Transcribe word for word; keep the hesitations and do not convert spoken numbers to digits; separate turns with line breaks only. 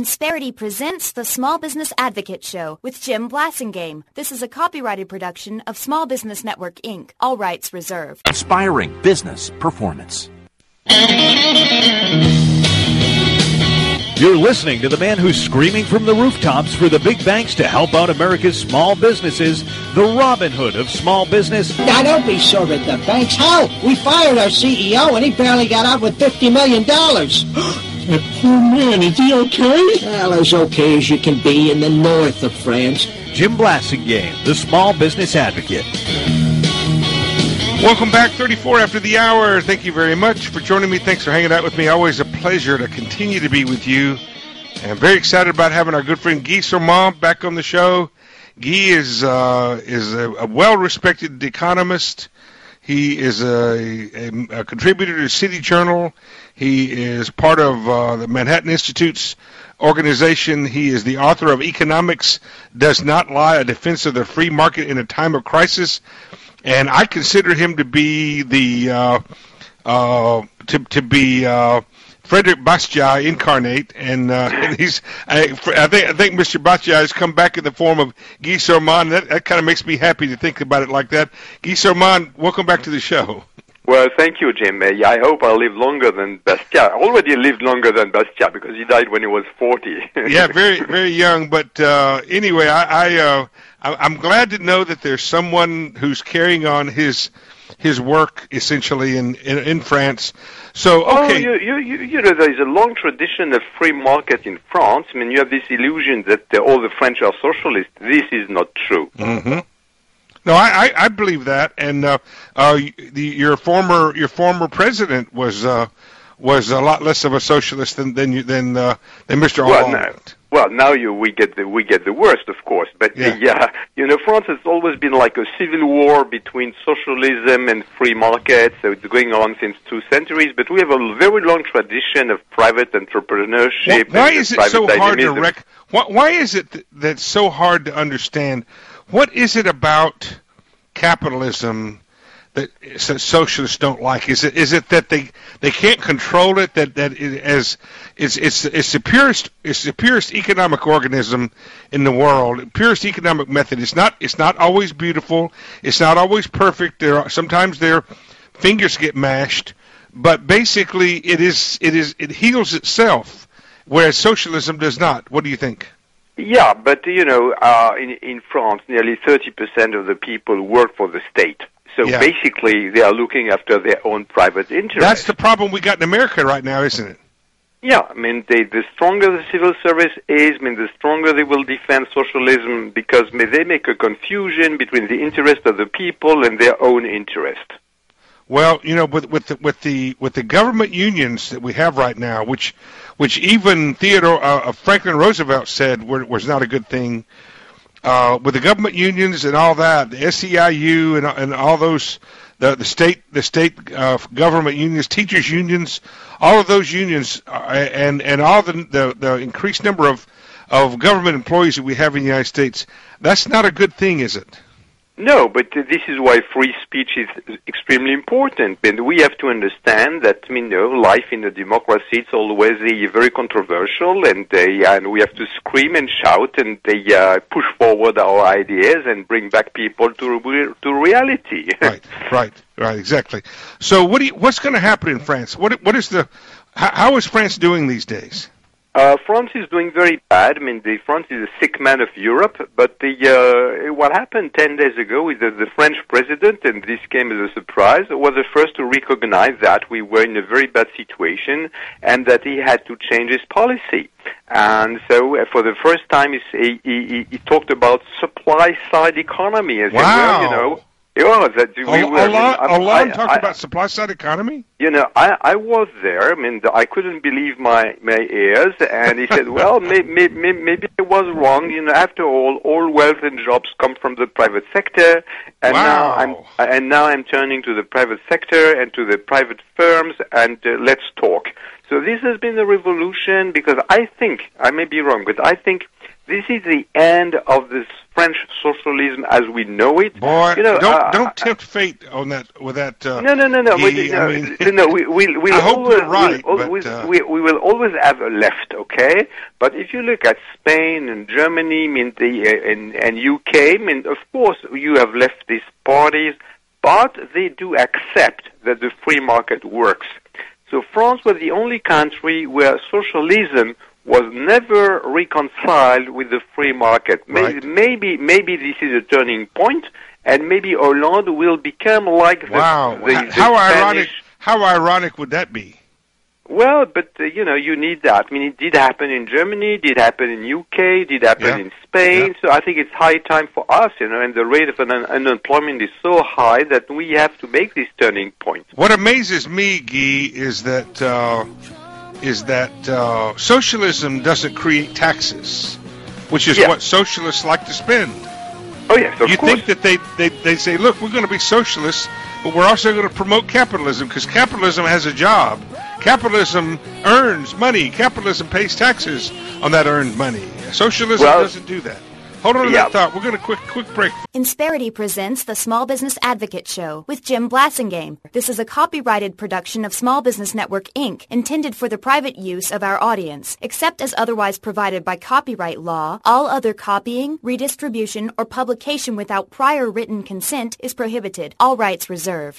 Insperity presents the Small Business Advocate Show with Jim Blasingame. This is a copyrighted production of Small Business Network, Incorporated. All rights reserved.
Inspiring business performance.
You're listening to the man who's screaming from the rooftops for the big banks to help out America's small businesses, the Robin Hood of small business.
Now, don't be sore at the banks. How? We fired our C E O, and he barely got out with fifty million dollars.
That poor man, is he okay?
Well, as okay as you can be in the north of France.
Jim Blasingame, the Small Business Advocate.
Welcome back, thirty-four after the hour. Thank you very much for joining me. Thanks for hanging out with me. Always a pleasure to continue to be with you. And I'm very excited about having our good friend Guy Sormand back on the show. Guy is uh, is a, a well-respected economist. He is a, a, a contributor to City Journal. He is part of uh, the Manhattan Institute's organization. He is the author of Economics Does Not Lie, A Defense of the Free Market in a Time of Crisis. And I consider him to be the uh, uh, to to be uh, Frederick Bastiat incarnate, and, uh, and he's I, I think I think Mister Bastiat has come back in the form of Guy Sormand. That, that kind of makes me happy to think about it like that. Guy Sormand, welcome back to the show.
Well, thank you, Jim. Uh, I hope I'll live longer than Bastiat. I already lived longer than Bastiat because he died when he was forty.
Yeah, very very young. But uh, anyway, I. I uh, I'm glad to know that there's someone who's carrying on his his work essentially in, in, in France. So okay,
oh, you, you you know there is a long tradition of free market in France. I mean, you have this illusion that uh, all the French are socialists. This is not true.
Mm-hmm. No, I, I, I believe that, and uh, uh, the, your former your former president was uh, was a lot less of a socialist than than you, than, uh, than Mister
Well,
Hollande.
no. Well, now you, we get the we get the worst, of course. But
yeah.
The, uh, you know, France has always been like a civil war between socialism and free markets. So it's going on since two centuries. But we have a very long tradition of private entrepreneurship.
Why
and
is it
private
so hard to
dynamism.
rec- why, why is it th- that's so hard to understand? What is it about capitalism that socialists don't like? Is it is it that they they can't control it? That that it, as it's it's it's the purest it's the purest economic organism in the world, purest economic method. It's not it's not always beautiful. It's not always perfect. There are, sometimes their fingers get mashed, but basically it is it is it heals itself, whereas socialism does not. What do you think?
Yeah, but you know, uh, in in France, nearly thirty percent of the people work for the state. So
yeah.
basically, they are looking after their own private interests.
That's the problem we got in America right now, isn't it?
Yeah, I mean, they, the stronger the civil service is, I mean, the stronger they will defend socialism because I mean, they make a confusion between the interest of the people and their own interest.
Well, you know, with with the, with the with the government unions that we have right now, which which even Theodore uh, Franklin Roosevelt said were, was not a good thing. Uh, with the government unions and all that, the S E I U and, and all those, the, the state, the state uh, government unions, teachers unions, all of those unions, uh, and and all the, the the increased number of of government employees that we have in the United States, that's not a good thing, is it?
No, but uh, this is why free speech is extremely important. And we have to understand that, I mean, you know, life in a democracy is always uh, very controversial, and uh, and we have to scream and shout and uh, uh, push forward our ideas and bring back people to re- to reality.
Right, right, right, exactly. So, what do you, what's going to happen in France? What what is the how, how is France doing these days?
Uh, France is doing very bad. I mean, the, France is a sick man of Europe, but the, uh, what happened ten days ago is that the French president, and this came as a surprise, was the first to recognize that we were in a very bad situation and that he had to change his policy. And so, uh, for the first time, he, he, he talked about supply-side economy as
wow.
well, you know. Yeah, that we
Hollande,
were. I mean,
Hollande
I,
talked
I,
about supply-side economy?
You know, I, I was there. I mean, I couldn't believe my, my ears. And he said, well, maybe, maybe, maybe I was wrong. You know, after all, all wealth and jobs come from the private sector. And
wow.
now I'm and now I'm turning to the private sector and to the private firms, and uh, let's talk. So this has been a revolution because I think, I may be wrong, but I think This is the end of this French socialism as we know it.
Boy,
you know,
don't
uh,
don't tempt fate on that with that. Uh,
no, no, no, no.
Guy,
We, no,
I mean,
no, no. We, we, we
I hope
always,
you're right,
we'll
but,
always,
uh,
we, we will always have a left, okay? But if you look at Spain and Germany, I mean, the uh, and, and U K, I mean, of course, you have leftist parties, but they do accept that the free market works. So France was the only country where socialism was never reconciled with the free market. Maybe,
Right.
maybe, maybe this is a turning point, and maybe Hollande will become like
wow,
the, the, the
how
Spanish.
ironic! How ironic would that be?
Well, but uh, you know, you need that. I mean, it did happen in Germany, did happen in U K, did happen
Yeah.
in Spain.
Yeah.
So I think it's high time for us, you know, and the rate of un- unemployment is so high that we have to make this turning point.
What amazes me, Guy, is that uh, is that uh, socialism doesn't create taxes, which is
Yeah.
what socialists like to spend.
Oh yes, of
you
course.
think that they, they, they say, look, we're going to be socialists, but we're also going to promote capitalism because capitalism has a job. Capitalism earns money. Capitalism pays taxes on that earned money. Socialism
Well,
doesn't do that. Hold on to
yeah.
that thought. We're going to quick quick break.
Insperity presents the Small Business Advocate Show with Jim Blassingame. This is a copyrighted production of Small Business Network, Incorporated, intended for the private use of our audience. Except as otherwise provided by copyright law, all other copying, redistribution, or publication without prior written consent is prohibited. All rights reserved.